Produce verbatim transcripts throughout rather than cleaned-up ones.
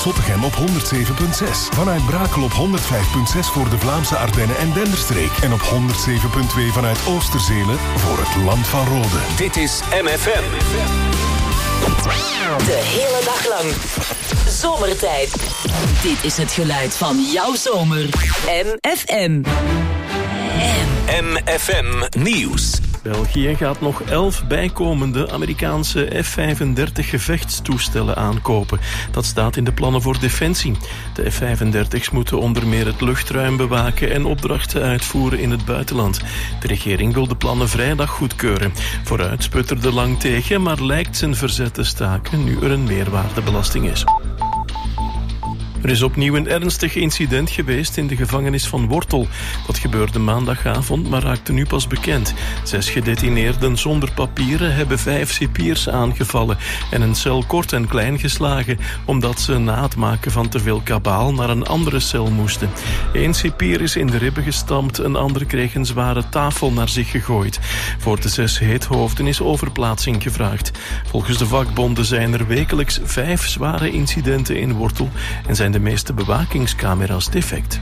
Zottegem op honderd zeven komma zes. Vanuit Brakel op honderd vijf komma zes voor de Vlaamse Ardennen en Denderstreek. En op honderd zeven komma twee vanuit Oosterzelen voor het Land van Rode. Dit is M F M. De hele dag lang. Zomertijd. Dit is het geluid van jouw zomer. M F M. M F M Nieuws. België gaat nog elf bijkomende Amerikaanse F vijfendertig gevechtstoestellen aankopen. Dat staat in de plannen voor Defensie. De F vijfendertigs moeten onder meer het luchtruim bewaken en opdrachten uitvoeren in het buitenland. De regering wil de plannen vrijdag goedkeuren. Vooruit sputterde lang tegen, maar lijkt zijn verzet te staken nu er een meerwaardebelasting is. Er is opnieuw een ernstig incident geweest in de gevangenis van Wortel. Dat gebeurde maandagavond, maar raakte nu pas bekend. Zes gedetineerden zonder papieren hebben vijf cipiers aangevallen en een cel kort en klein geslagen, omdat ze na het maken van te veel kabaal naar een andere cel moesten. Eén cipier is in de ribben gestampt, een ander kreeg een zware tafel naar zich gegooid. Voor de zes heethoofden is overplaatsing gevraagd. Volgens de vakbonden zijn er wekelijks vijf zware incidenten in Wortel en zijn de meeste bewakingscamera's defect.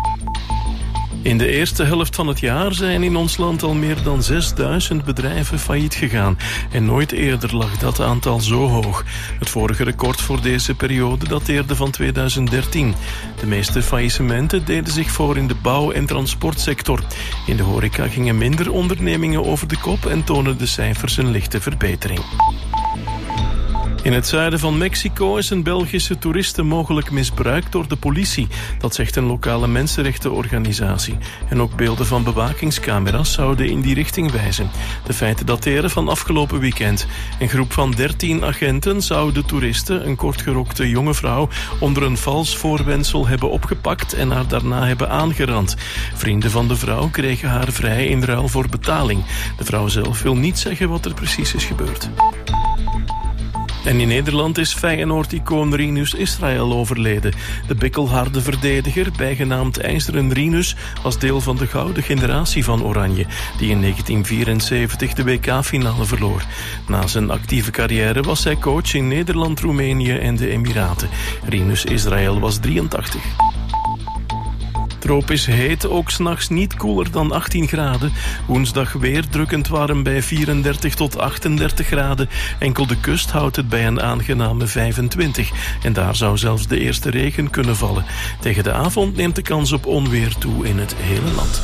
In de eerste helft van het jaar zijn in ons land al meer dan zesduizend bedrijven failliet gegaan. En nooit eerder lag dat aantal zo hoog. Het vorige record voor deze periode dateerde van tweeduizend dertien. De meeste faillissementen deden zich voor in de bouw- en transportsector. In de horeca gingen minder ondernemingen over de kop en tonen de cijfers een lichte verbetering. In het zuiden van Mexico is een Belgische toeriste mogelijk misbruikt door de politie. Dat zegt een lokale mensenrechtenorganisatie. En ook beelden van bewakingscamera's zouden in die richting wijzen. De feiten dateren van afgelopen weekend. Een groep van dertien agenten zou de toeriste, een kortgerokte jonge vrouw, onder een vals voorwendsel hebben opgepakt en haar daarna hebben aangerand. Vrienden van de vrouw kregen haar vrij in ruil voor betaling. De vrouw zelf wil niet zeggen wat er precies is gebeurd. En in Nederland is Feyenoord-icoon Rinus Israël overleden. De bikkelharde verdediger, bijgenaamd IJzeren Rinus, was deel van de gouden generatie van Oranje, die in negentien vierenzeventig de W K-finale verloor. Na zijn actieve carrière was hij coach in Nederland, Roemenië en de Emiraten. Rinus Israël was drieëntachtig. Tropisch heet, ook 's nachts niet koeler dan achttien graden. Woensdag weer drukkend warm bij vierendertig tot achtendertig graden. Enkel de kust houdt het bij een aangename vijfentwintig. En daar zou zelfs de eerste regen kunnen vallen. Tegen de avond neemt de kans op onweer toe in het hele land.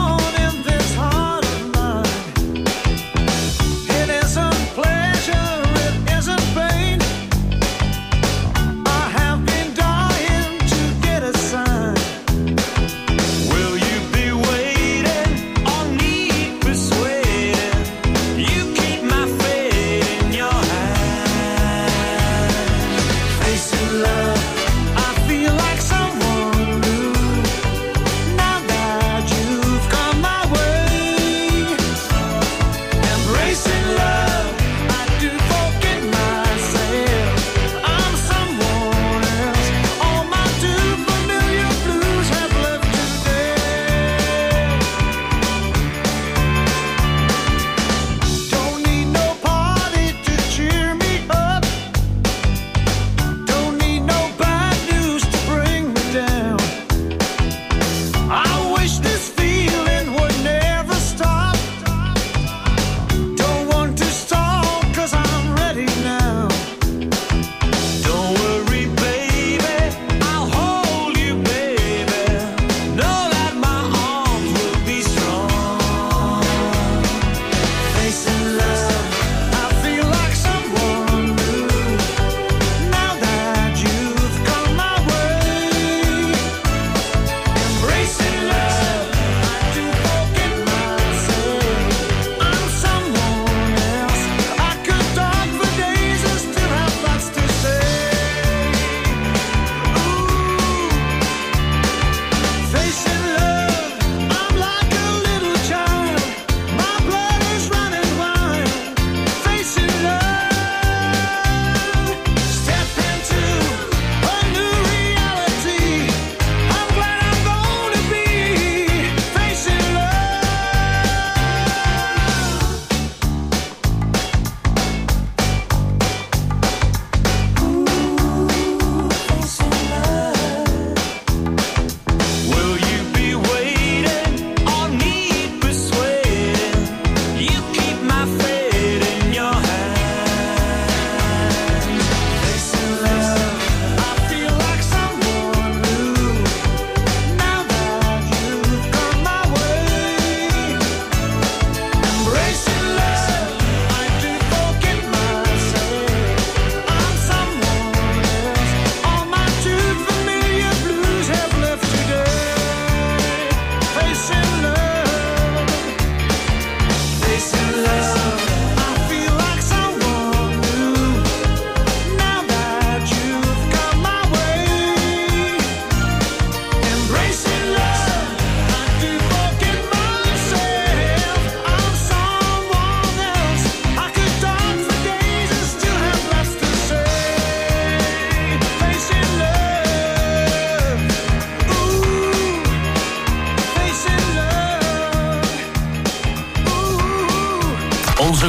Pleasure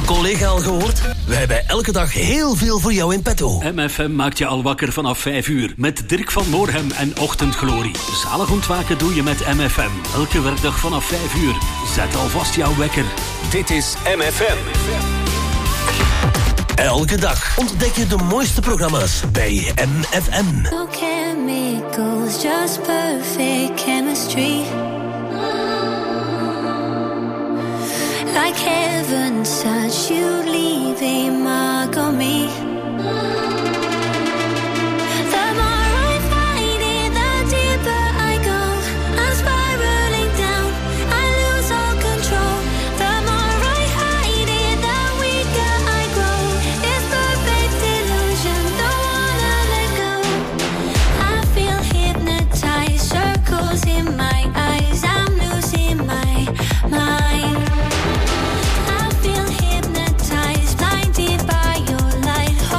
collega al gehoord? Wij hebben elke dag heel veel voor jou in petto. M F M maakt je al wakker vanaf vijf uur. Met Dirk van Moorhem en Ochtendglorie. Zalig ontwaken doe je met M F M. Elke werkdag vanaf vijf uur. Zet alvast jouw wekker. Dit is M F M. Elke dag ontdek je de mooiste programma's bij M F M. No chemicals, just perfect chemistry. Like heaven such, you leave a mark on me. The more I find it, the deeper I go. I'm spiraling down, I lose all control. The more I hide it, the weaker I grow. It's perfect illusion, don't wanna let go. I feel hypnotized, circles in my eyes. I'm losing my mind. I feel hypnotized, blinded by your light.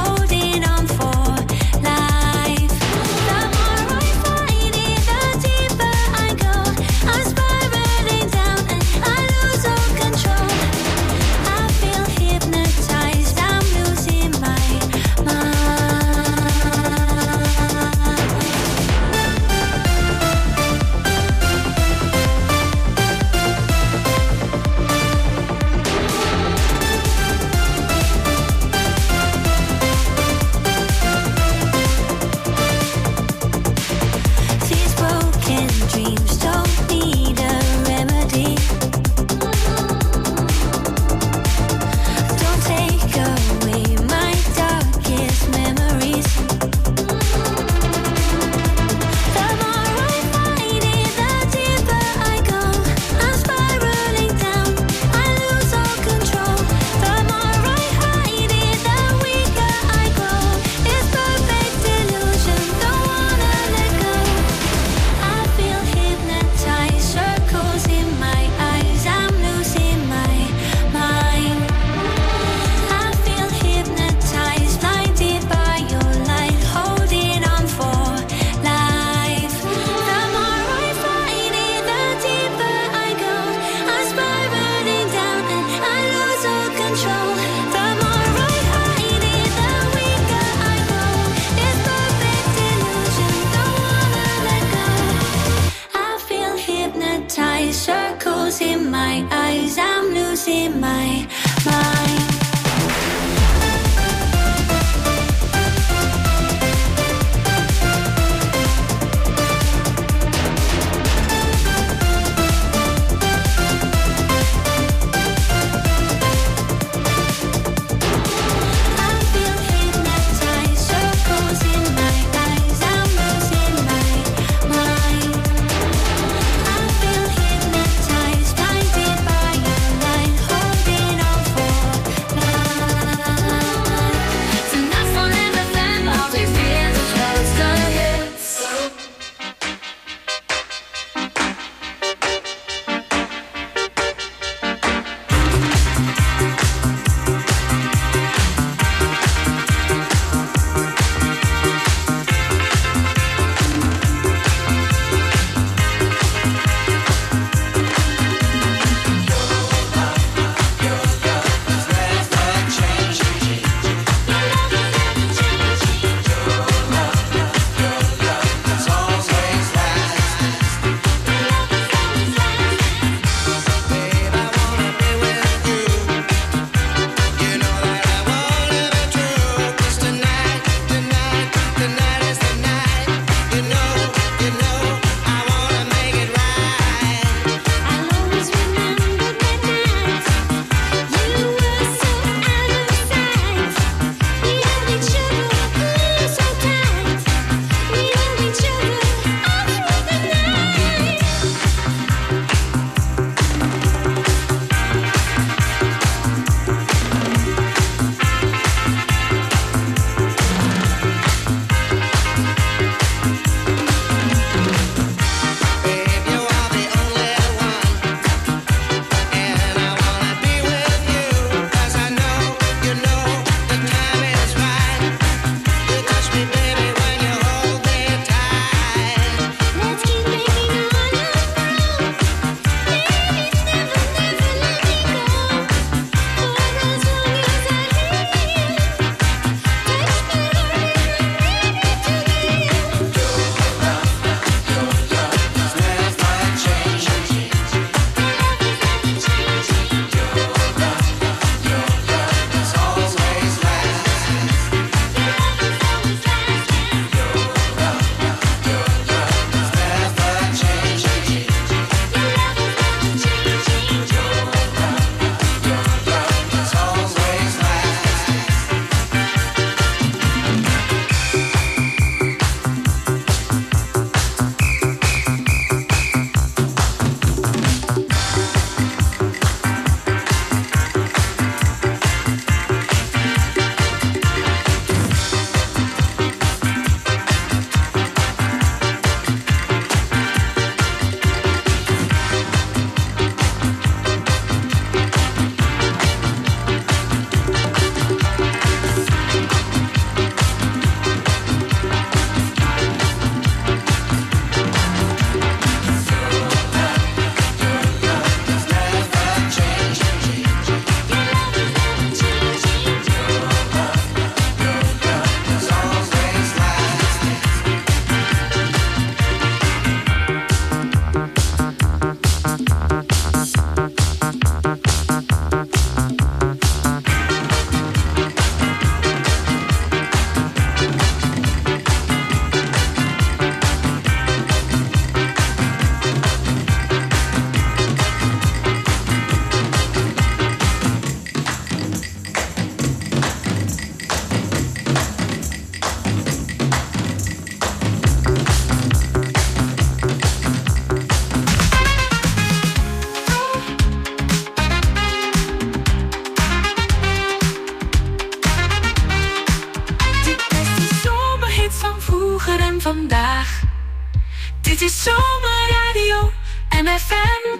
Dit is Zomerradio M F M.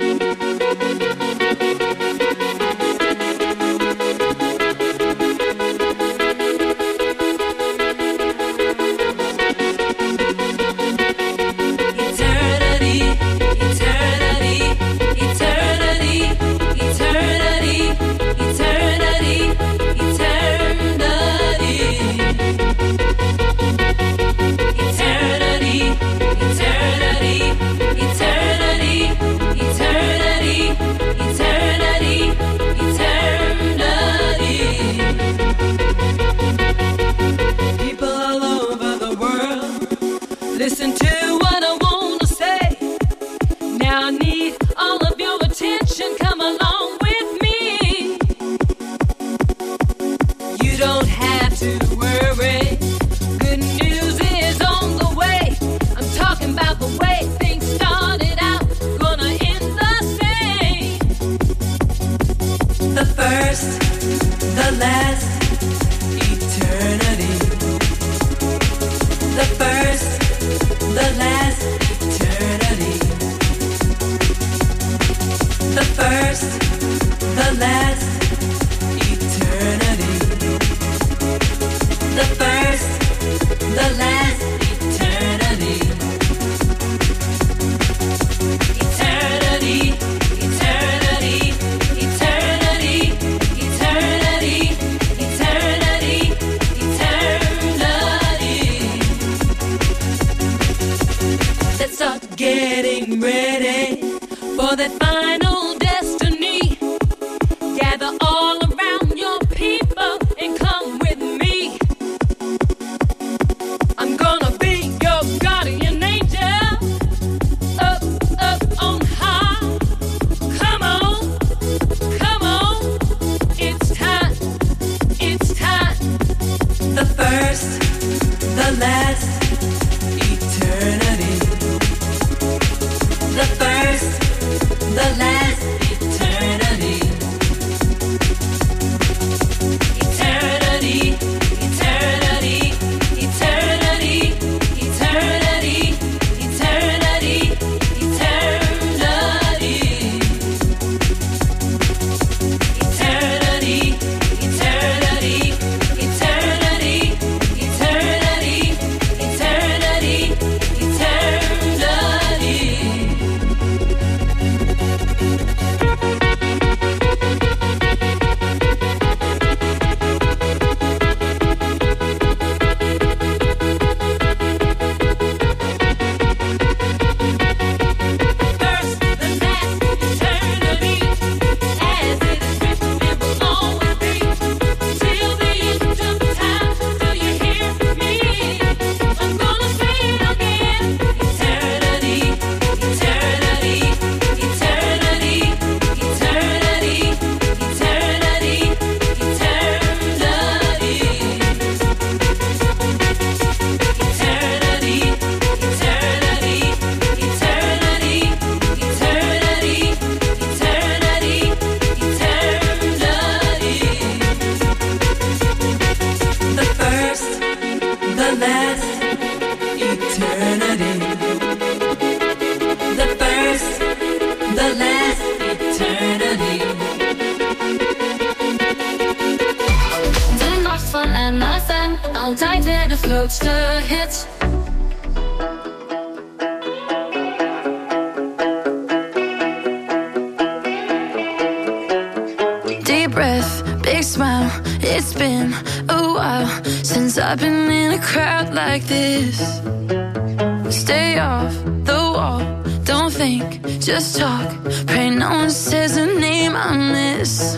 Just talk, pray no one says a name I miss.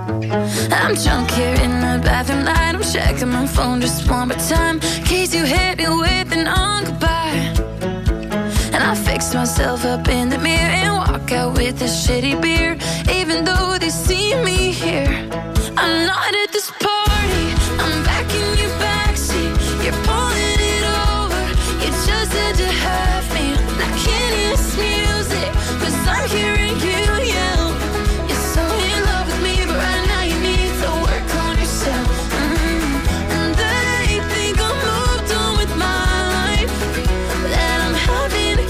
I'm drunk here in the bathroom light, I'm checking my phone just one more time, in case you hit me with an on goodbye. And I fix myself up in the mirror and walk out with a shitty beer, even though they see me here. I'm not at this party, I'm back in your backseat, you're pulling it over, you just had to have me. I can't hear this music, cause I'm hearing you yell. You're so in love with me, but right now you need to work on yourself. Mm-hmm. And they think I'm moved on with my life, that I'm having a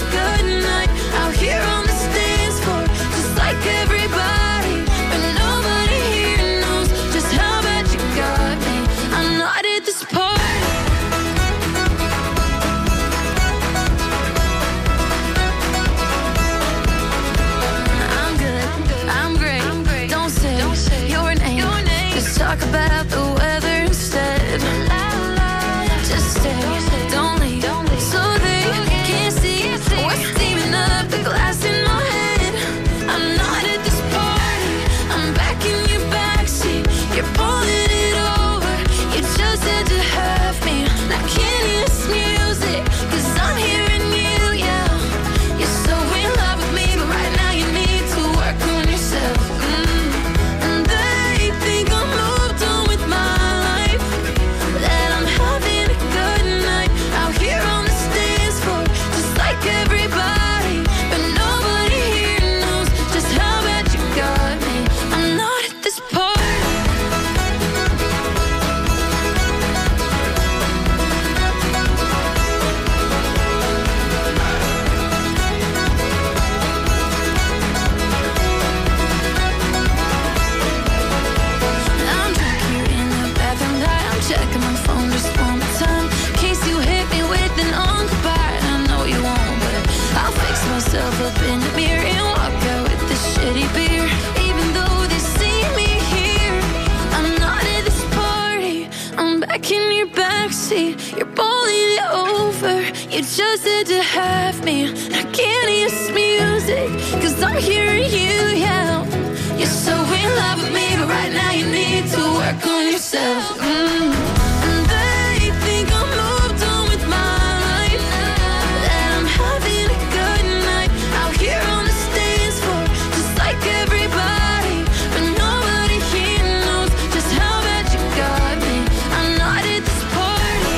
see you're boiling it over. You just had to have me. I can't hear this music, cause I'm hearing you yell. You're so in love with me, but right now you need to work on yourself. Mm. And they think I'm moved on with my life, that I'm having a good night out here on the dance floor, just like everybody. But nobody here knows just how bad you got me. I'm not at this party.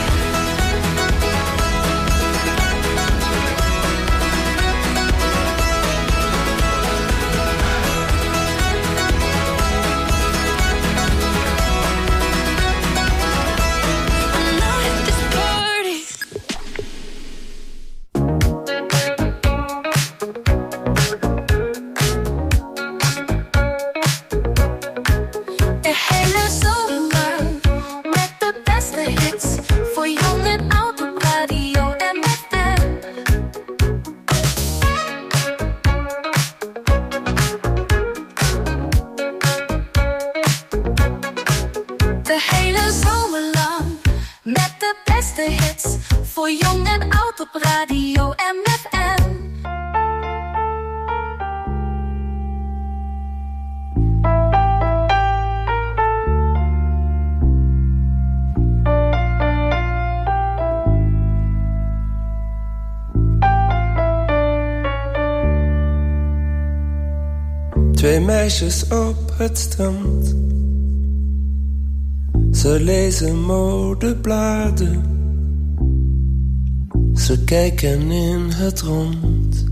I'm not at this party. De hele zomer met de beste hits voor jong en oud op radio M F M. De hele zomer lang met de beste hits voor jong en oud op radio M F M. Twee meisjes op het strand. Ze lezen modebladen. Ze kijken in het rond.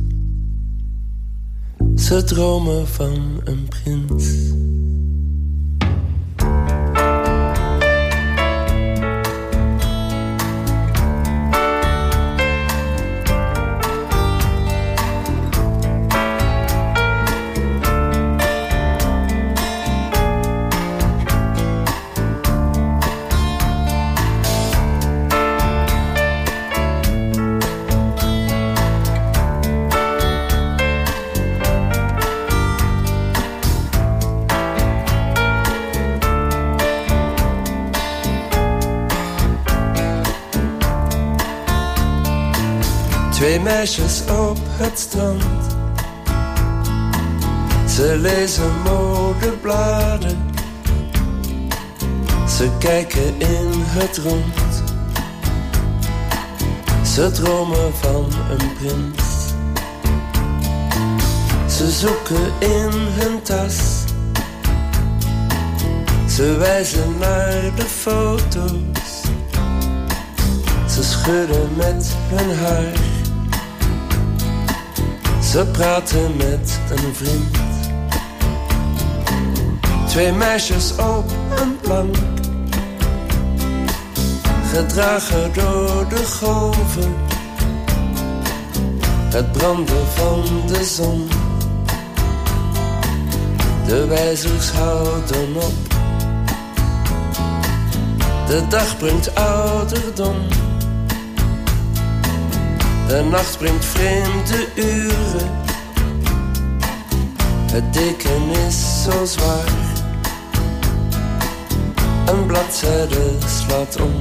Ze dromen van een prins. Twee meisjes op het strand. Ze lezen modebladen. Ze kijken in het rond. Ze dromen van een prins. Ze zoeken in hun tas. Ze wijzen naar de foto's. Ze schudden met hun haar. Ze praten met een vriend. Twee meisjes op een plank, gedragen door de golven. Het branden van de zon. De wijzers houden op. De dag brengt ouderdom. De nacht brengt vreemde uren. Het deken is zo zwaar. Een bladzijde slaat om.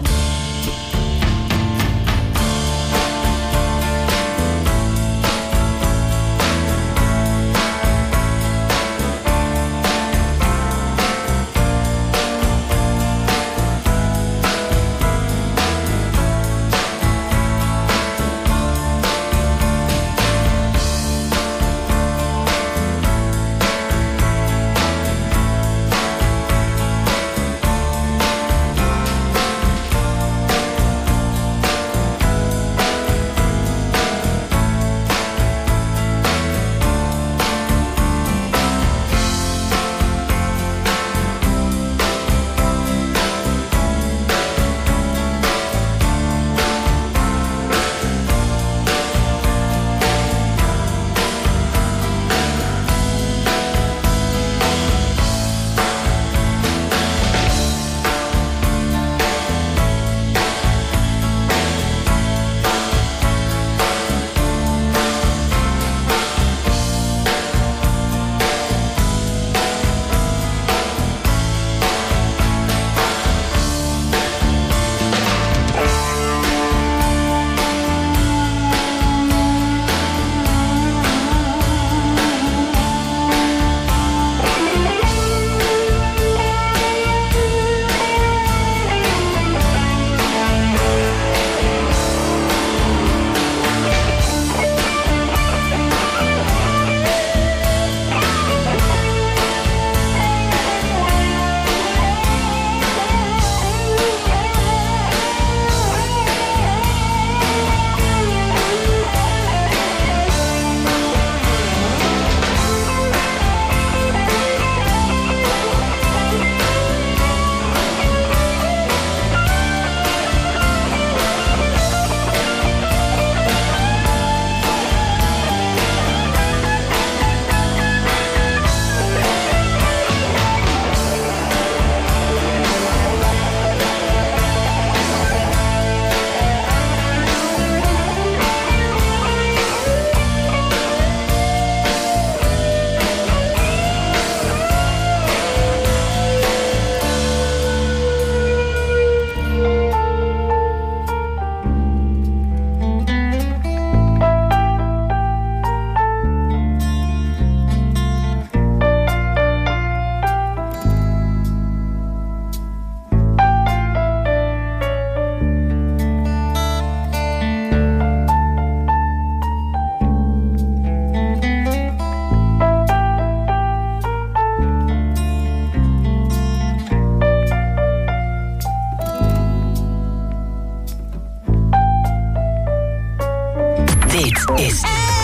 Dit is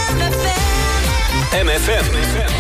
M F M.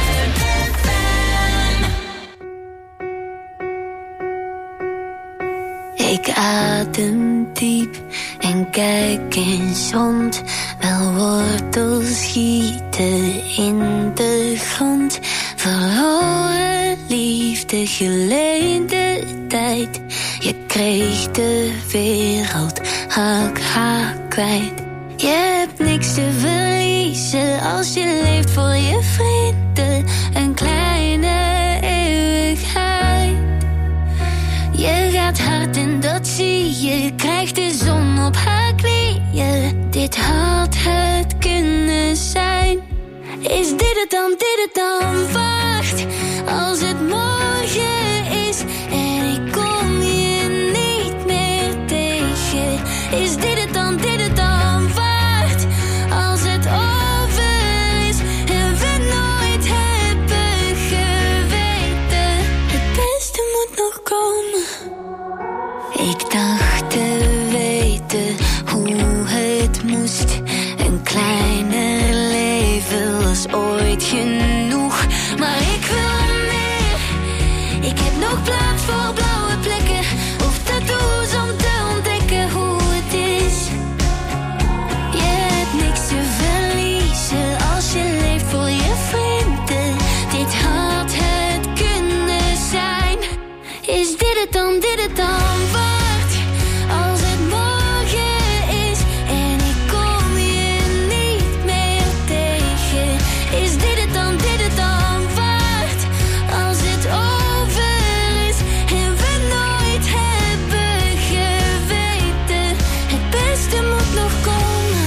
Ik adem diep en kijk eens rond. Wel wortels schieten in de grond. Verloren liefde, geleende tijd. Je kreeg de wereld, hak haar kwijt. Je hebt niks te verliezen als je leeft voor je vrienden. Een kleine eeuwigheid. Je gaat hard en dat zie je. Krijgt de zon op haar knieën. Dit had het kunnen zijn. Is dit het dan, dit het dan? Wacht, als het morgen is en ik kom je niet meer tegen. Is dit het dan, dit het dan? Wacht, als het over is en we nooit hebben geweten. Het beste moet nog komen. Ik dacht te weten hoe het moest. Een kleiner leven was ooit genoeg. Maar ik wil meer. Ik heb nog plaats voor blauwe plekken of tattoos om te ontdekken hoe het is. Je hebt niks te verliezen als je leeft voor je vrienden. Dit had het kunnen zijn. Is dit het dan, dit het dan? Wacht, als het morgen is en ik kom je niet meer tegen. Is dit het dan, dit het dan? Wacht, als het over is en we nooit hebben geweten. Het beste moet nog komen.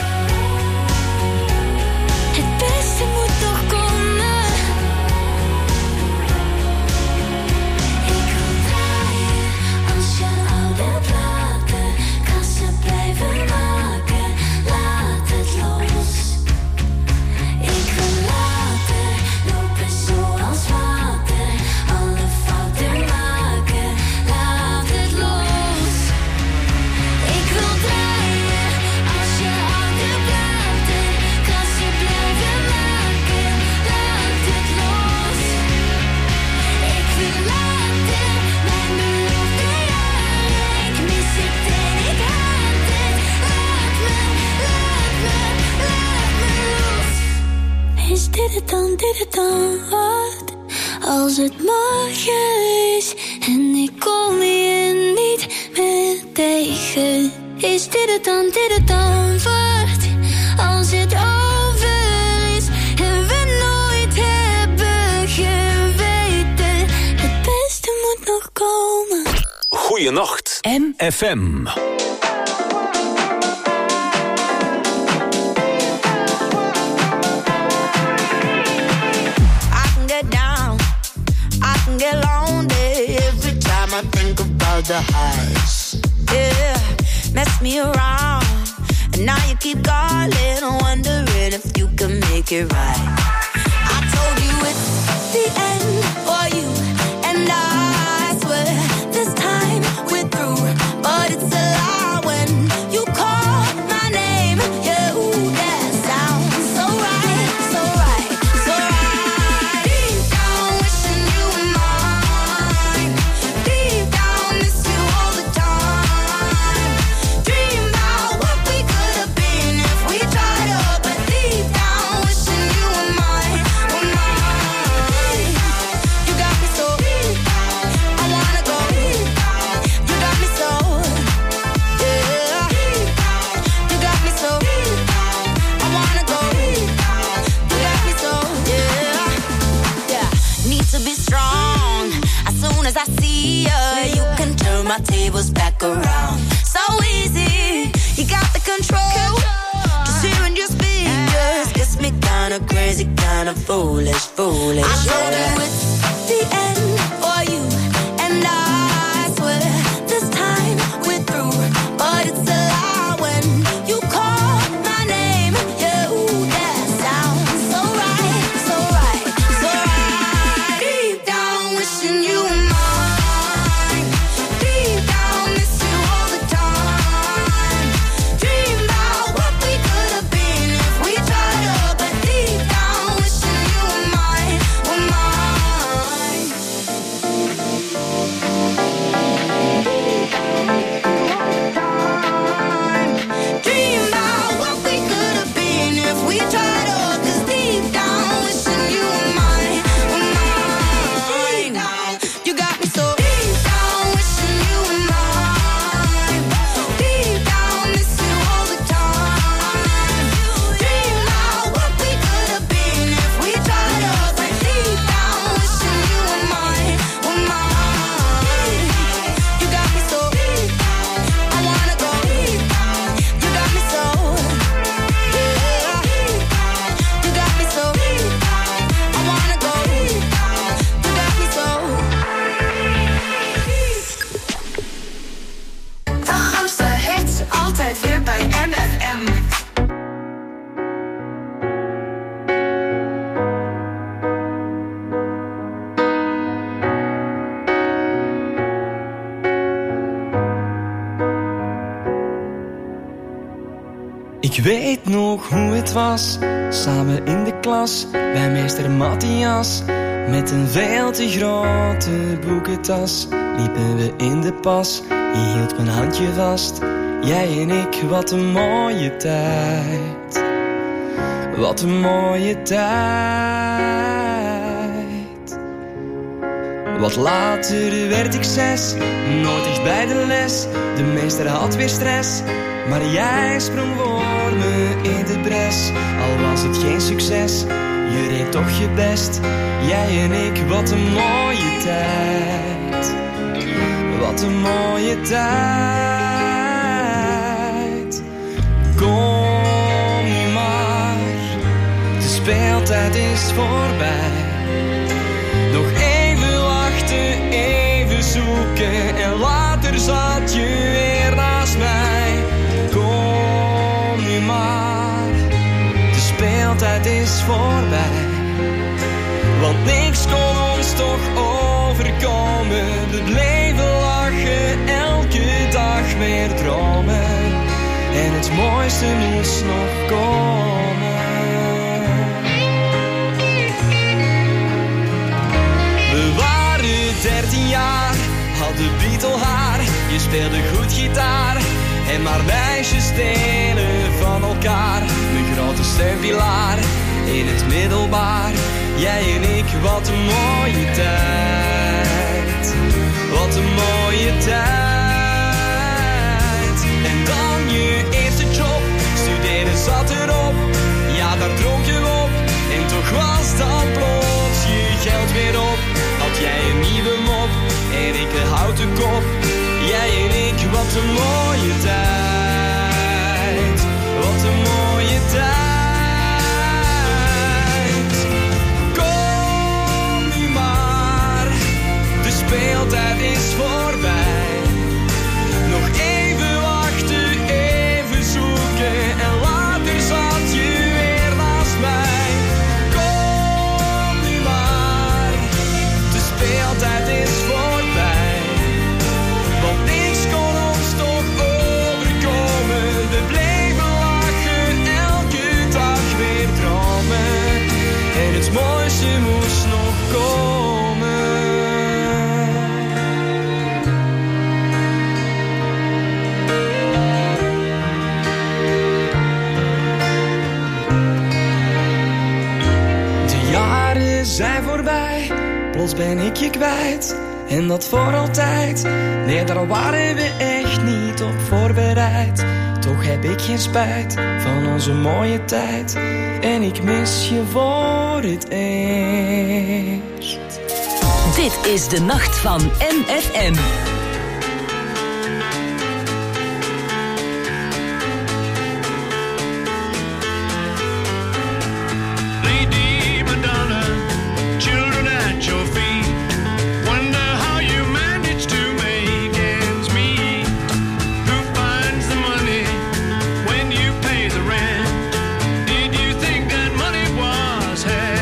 Het beste moet nog komen. Ik wil draaien als je oude platen. Kassen blijven maken, laat het los. Ik wil later lopen zoals water. Alle fouten maken, laat het los. Ik wil draaien als je oude platen. Kassen blijven maken, laat het los. Ik wil later mijn beloofde jaren. Ik mis het en ik haat het. Laat me, laat me, laat me los. Is dit het dan, dit het dan? Wat als het morgen is en ik kom je niet meer tegen? Is dit het dan, dit het dan? Wacht, als het over is en we nooit hebben geweten. Het beste moet nog komen. Goeienacht. M F M. I can get down, I can get lonely every time I think about the highs. Yeah, mess me around, and now you keep calling, wondering if you can make it right. I told you it's the end for you, and I swear this time we're through, but it's a lie when you call my name. Yeah, ooh, that sounds so right, so right, so right. Deep down wishing you were mine. Deep down miss you all the time. Dream about what we could have been if we tried up. But deep down wishing you were mine, were mine. You got me so I wanna go. You got me so, yeah. You got me so I wanna go. You got me so, yeah. Yeah, need to be strong. As soon as I see you, you can turn my tables back around. So easy, you got the control. Just hearing your speakers gets me kinda crazy, kinda foolish, foolish. I told you it's the end for you, and I swear this time we're through, but it's a lie when you call my name. Yeah, ooh, that sounds so right, so right, so right. Deep down wishing you were mine. Deep down miss you all the time. Dream about what we could have been we tried. Oh, 'cause deep down, wishing you were mine, were mine. You got me so deep down, wishing you were mine. Deep down, miss you all the time. Dream now what we could have been if we tried. Oh, but deep down, wishing you were mine, were mine. You got me so deep down, I wanna go deep down. You got me so, yeah. You got me so deep down, I wanna go deep down. You got me so. De grootste hits, altijd weer bij M F M. Ik weet nog hoe het was, samen in de klas, bij meester Matthias. Met een veel te grote boekentas, liepen we in de pas. Je hield mijn handje vast, jij en ik, wat een mooie tijd. Wat een mooie tijd. Wat later werd ik zes, nooit echt bij de les. De meester had weer stress, maar jij sprong voor me in de bres. Al was het geen succes, je deed toch je best. Jij en ik, wat een mooie tijd. Wat een mooie tijd. Kom nu maar, de speeltijd is voorbij. Nog even wachten, even zoeken en later zat je weer naast mij. Kom nu maar, de speeltijd is voorbij. Want niks kon ons toch overkomen. We bleven lachen, elke dag weer dromen. En het mooiste moest nog komen. We waren dertien jaar, hadden bietelhaar. Je speelde goed gitaar en maar meisjes stelen van elkaar. Mijn grote steunpilaar in het middelbaar. Jij en ik, wat een mooie tijd. Wat een mooie tijd. En dan je eerste job, studeren zat erop. Ja, daar dronk je op. En toch was dan plots je geld weer op. Had jij een nieuwe mop en ik een houten kop. Jij en ik, wat een mooie tijd. Wat een mooie tijd. Speeltijd is voorbij. Nog even wachten, even zoeken en later zat je weer naast mij. Kom nu maar, de speeltijd is voorbij. Want niks kon ons toch overkomen. We bleven lachen, elke dag weer dromen. En het mooiste moest nog komen. Zijn voorbij, plots ben ik je kwijt. En dat voor altijd. Nee, daar waren we echt niet op voorbereid. Toch heb ik geen spijt van onze mooie tijd. En ik mis je voor het eerst. Dit is de nacht van M F M.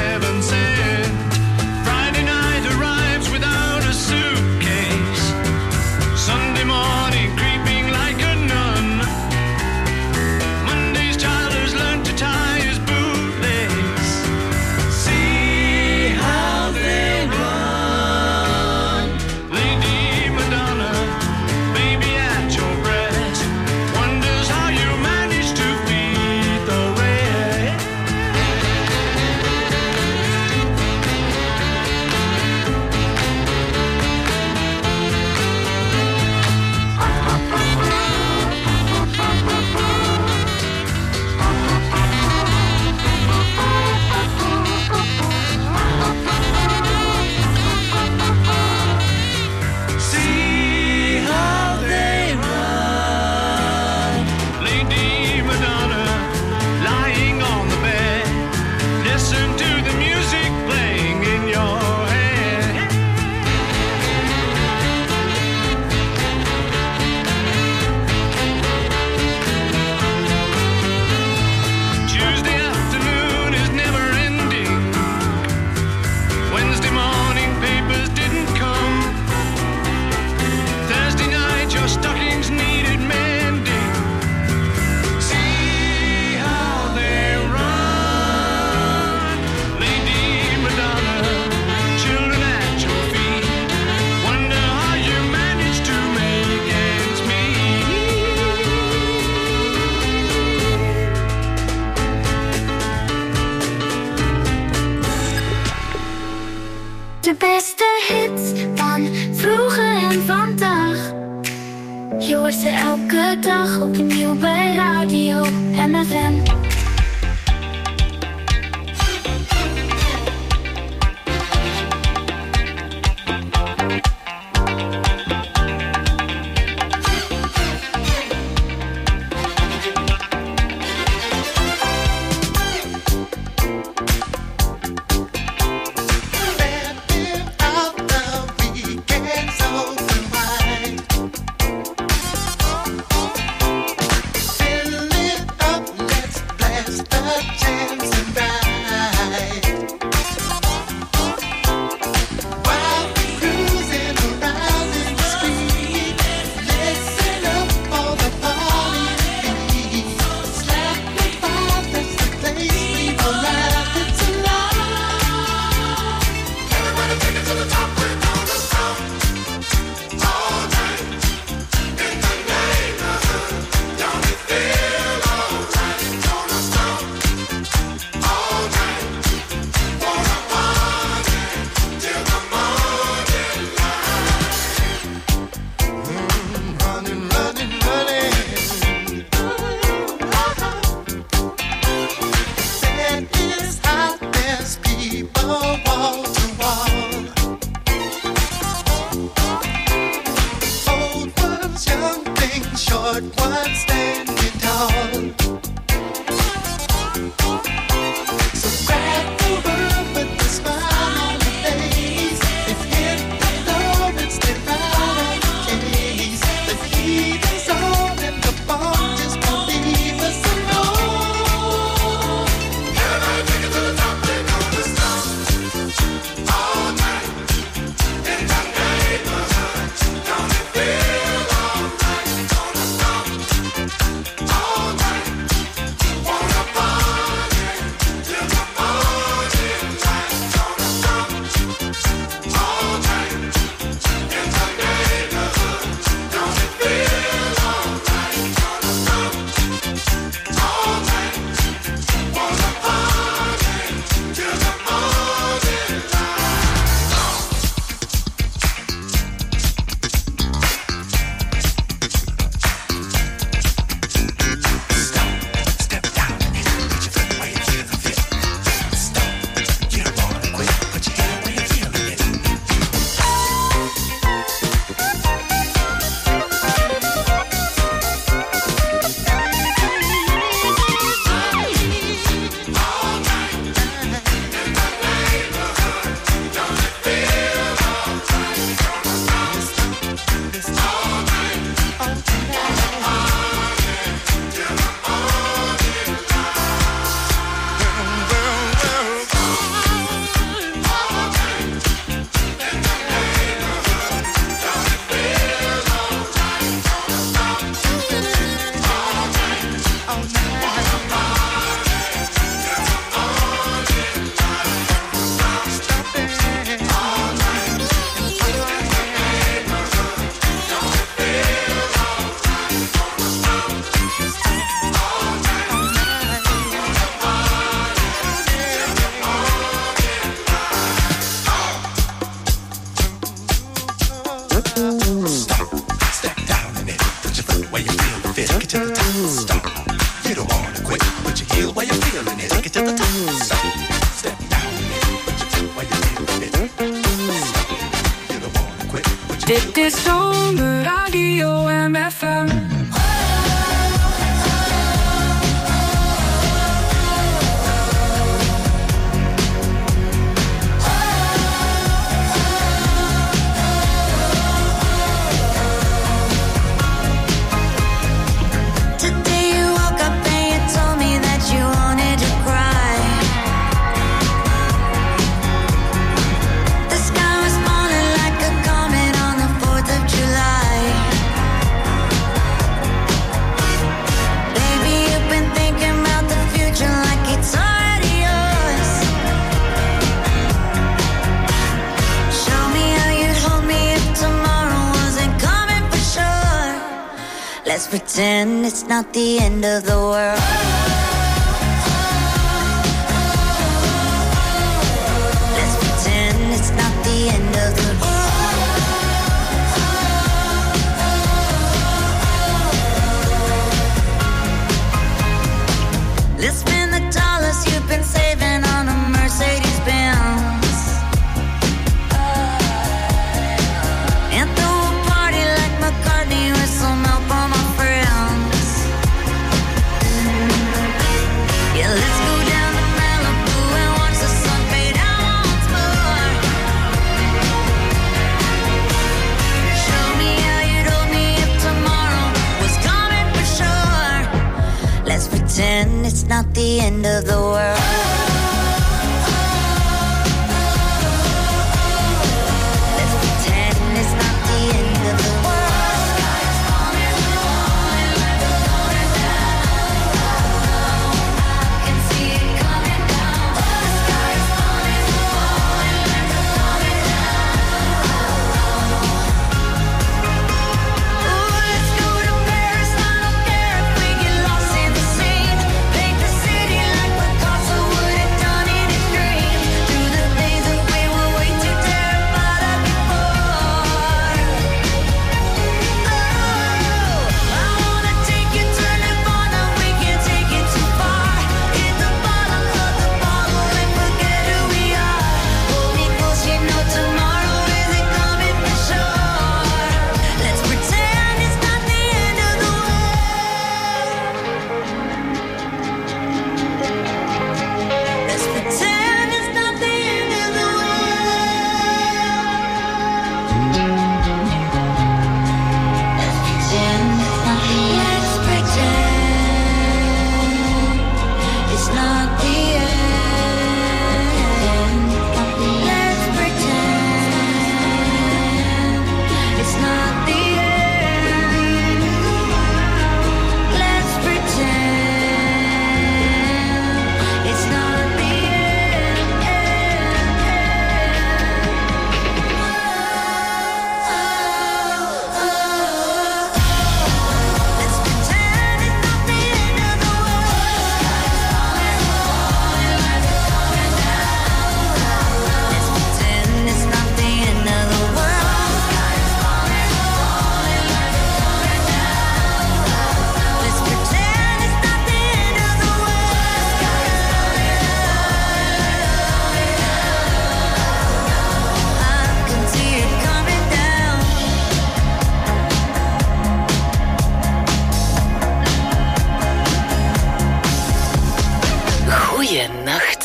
Friday night arrives without a suitcase. Elke dag opnieuw bij Radio M F M. Dit is Zomer Radio M F M. Let's pretend it's not the end of the world. Let's pretend it's not the end of the world.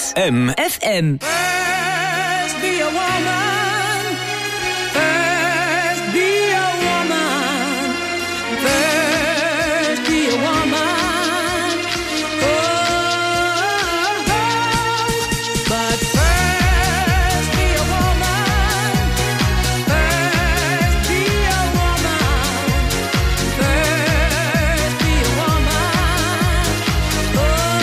is M F M. First be a woman. First be a woman. First be a woman. Oh, but first be a woman. First be a woman. First be a woman. Oh,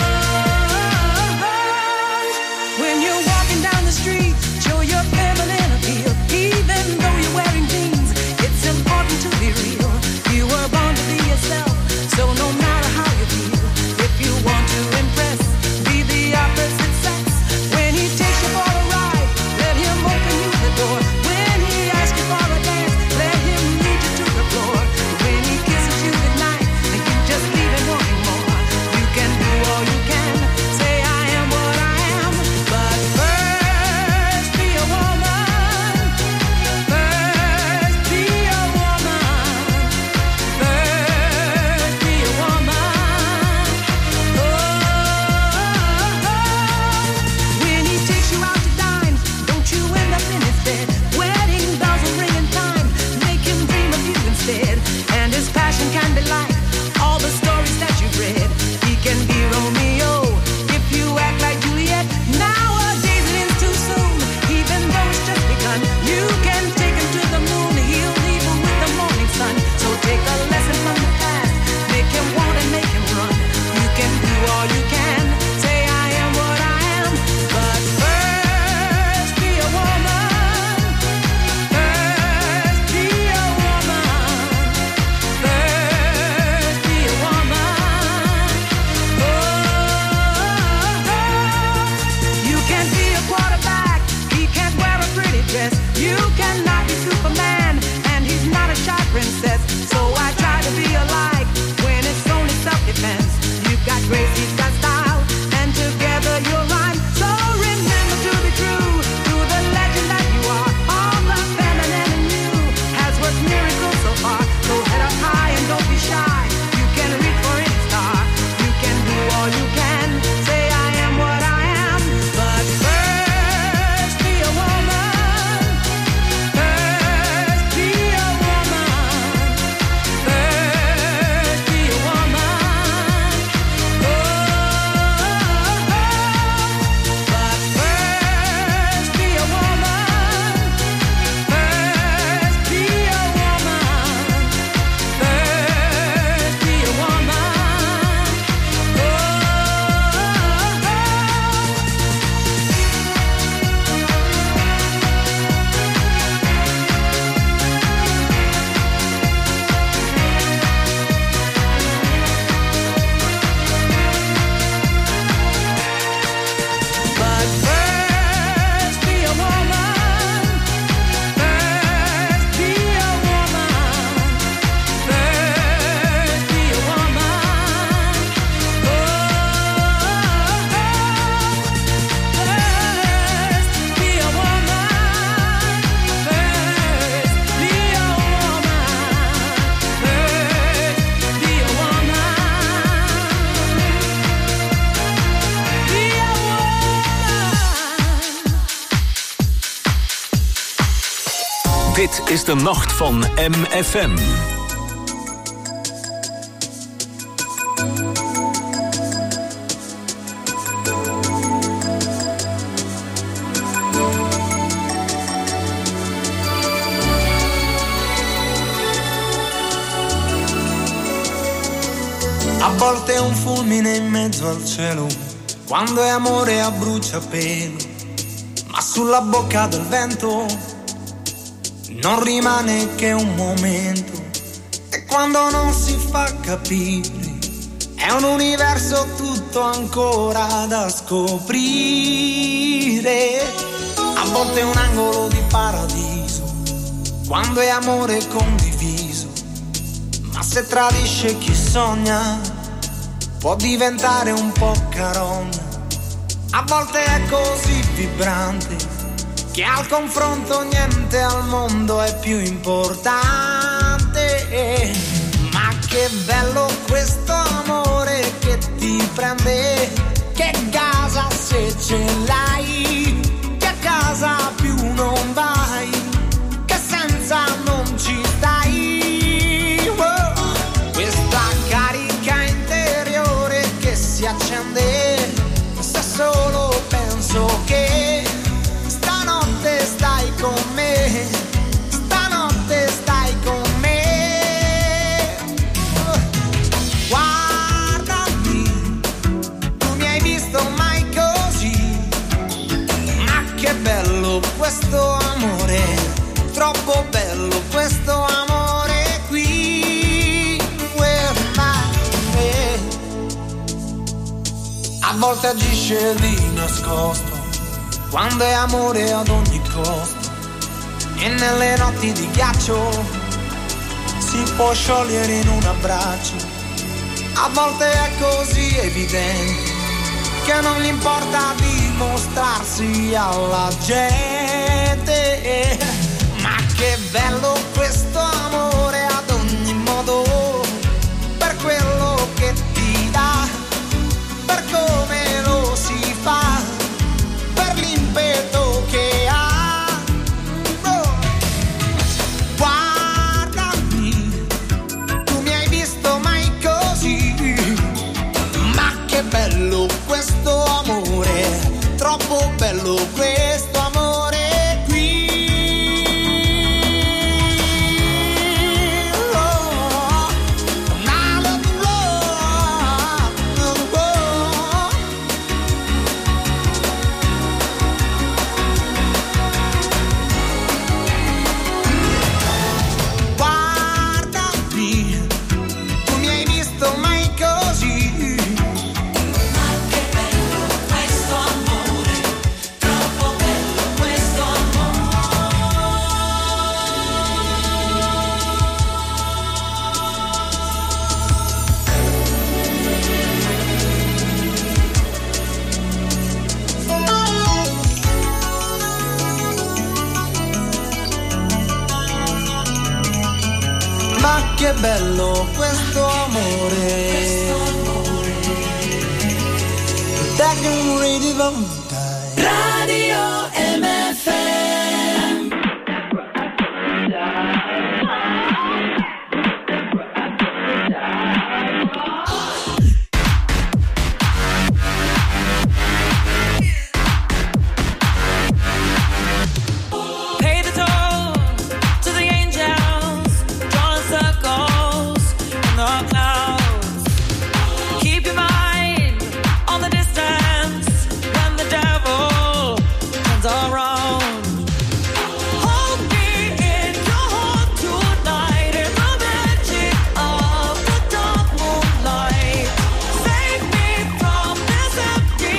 when you're walking down the street, show your feminine appeal. Even though you're wearing jeans, it's important to be real. You were born to be yourself, so no matter how you feel, if you want to impress, be the opposite sex. When he takes you for a ride, let him open you the door. When he asks you for a dance, let him lead you to the floor. When he kisses you goodnight, and you just leave him wanting more. You can do all you can, say I am what I am, but first be a woman. First be a woman. First be a woman. Oh, when he takes you out to dine, don't you end up in his bed. Wedding bells will ring in time, make him dream of you instead. And his passion can be like all the stories that you've read. He can be Romeo if you act like Juliet. Nowadays it is too soon, even though it's just begun. You can take him to the moon, he'll leave him with the morning sun. So take a lesson from the past, make him want and make him run. You can do all you can, say I am what I am, but first be a woman. First be a woman. First be a woman. Oh, you can be a quarterback, he can't wear a pretty dress. You cannot be Superman, and he's not a shy princess. So I try to be alike when it's only self-defense. You've got grace, he's got style, and together you'll rhyme. So remember to be true to the legend that you are. All the feminine in you has worked miracles so far. So head up high and don't be shy. You can reach for any star. You can do all you can, say I am what I am, but first be a woman. First be a woman. First be a woman. Oh, but first be a woman. First be a woman. First be a woman. But first be a woman. First be a woman. First be a woman. Oh, first be a woman. First be a woman. First be a woman. Be a woman. Dit is de nacht van M F M. A volte è un fulmine in mezzo al cielo, quando è amore a bruciapelo, ma sulla bocca del vento non rimane che un momento. E quando non si fa capire, è un universo tutto ancora da scoprire. A volte è un angolo di paradiso, quando è amore condiviso, ma se tradisce chi sogna, può diventare un po' carogna. A volte è così vibrante che al confronto niente al mondo è più importante. Ma che bello questo amore che ti prende, che gasa se ce l'hai, che a casa più non vai, che senza non ci stai. Oh, questa carica interiore che si accende, se solo penso che stanotte stai con me, stanotte stai con me. Guardami, tu mi hai visto mai così, ma che bello questo amore, troppo bello questo amore qui. Where am I? A volte agisce di nascosto, quando è amore ad ogni costo, e nelle notti di ghiaccio si può sciogliere in un abbraccio. A volte è così evidente che non gli importa dimostrarsi alla gente. Ma che bello questo amore ad ogni modo, per quello che ti dà, per come lo si fa, per l'impeto che ha. Oh. Guardami, tu mi hai visto mai così, ma che bello questo amore, troppo bello questo amore qui. Oh. My love, love, love. Guardami, tu mi hai visto mai così, ma che bello questo amore, troppo bello questo amore. Ma che bello questo amore, that can really Valentine. Radio M F M. Pay the toll to the angels, drawing circles in the clouds. Keep your mind on the distance when the devil turns around. Hold me in your heart tonight in the magic of the dark moonlight. Save me from this empty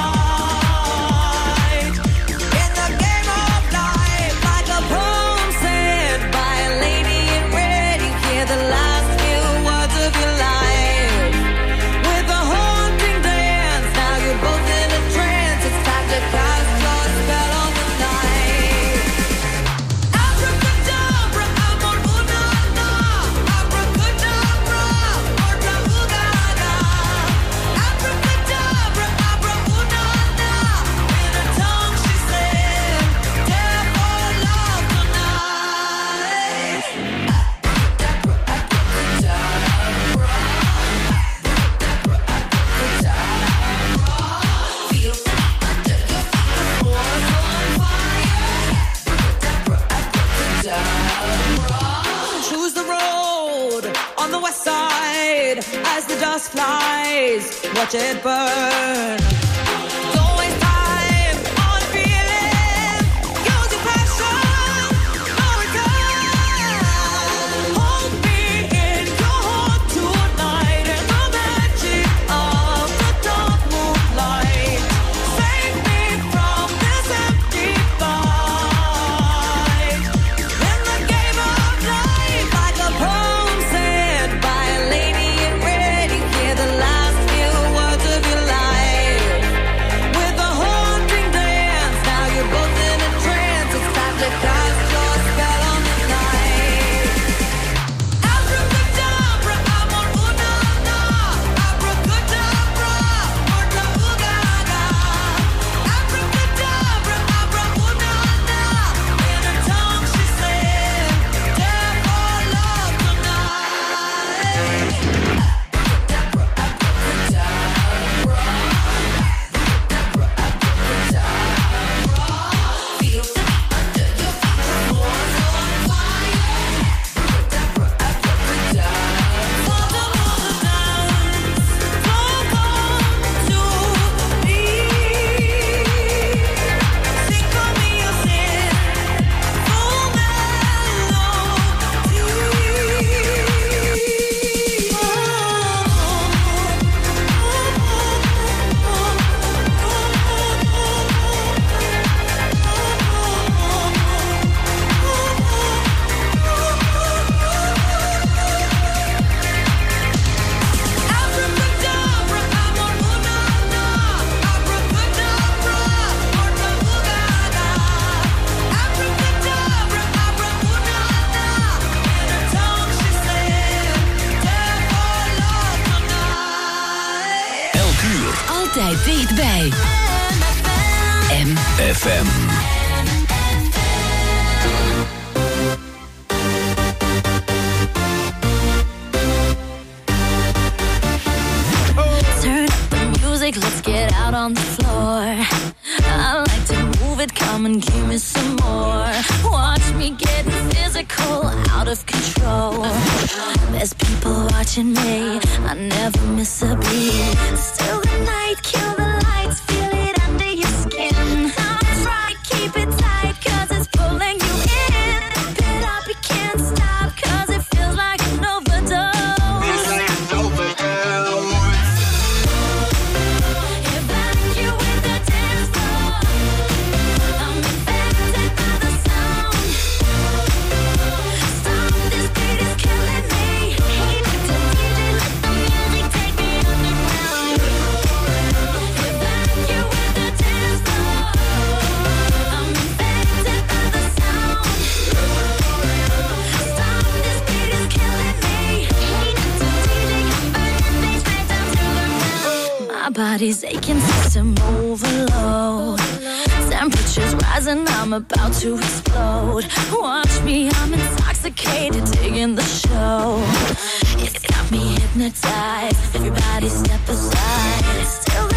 fight. In the game of life, like a poem said by a lady in red, you hear the last few words of your life. With a haunting dance, now you're both in a trance. It's time to cast your spell on the night. Abracadabra, amor, una, na. Abracadabra, otra, ugaga. Abracadabra, abra, una, na. In a tongue she said, "Care for love tonight." Choose the road on the west side as the dust flies. Watch it burn. Don't waste time on feeling. Use your passion. No return. Hold me in your heart tonight in the magic of the dark moonlight. Save me from this empty fight. In the game of life, like a poem said by a lady in red, you hear the last few words of your life. F M. Turn up the music, let's get out on the floor. I like to move it, come and give me some more. Watch me getting physical, out of control. There's people watching me, I never miss a beat. Still the night, kill the lights, feel it under your skin. I'm trying to keep it tight, cause it's pulling you in. Pump it up, you can't stop, cause it feels like an overdose. Feels like an overdose. If I think you with the dance floor, I'm infected by the sound. Stop, this beat is killing me. Hate it to D J, let the music take me underground. If I think you with the dance floor, I'm infected by the sound. Stop, this beat is killing me. Hate it to D J, I'm burning things straight down to the ground. My body's aching, system overload. Temperature's rising, I'm about to explode. Watch me, I'm intoxicated, digging the show. It's got me hypnotized. Everybody step aside. Still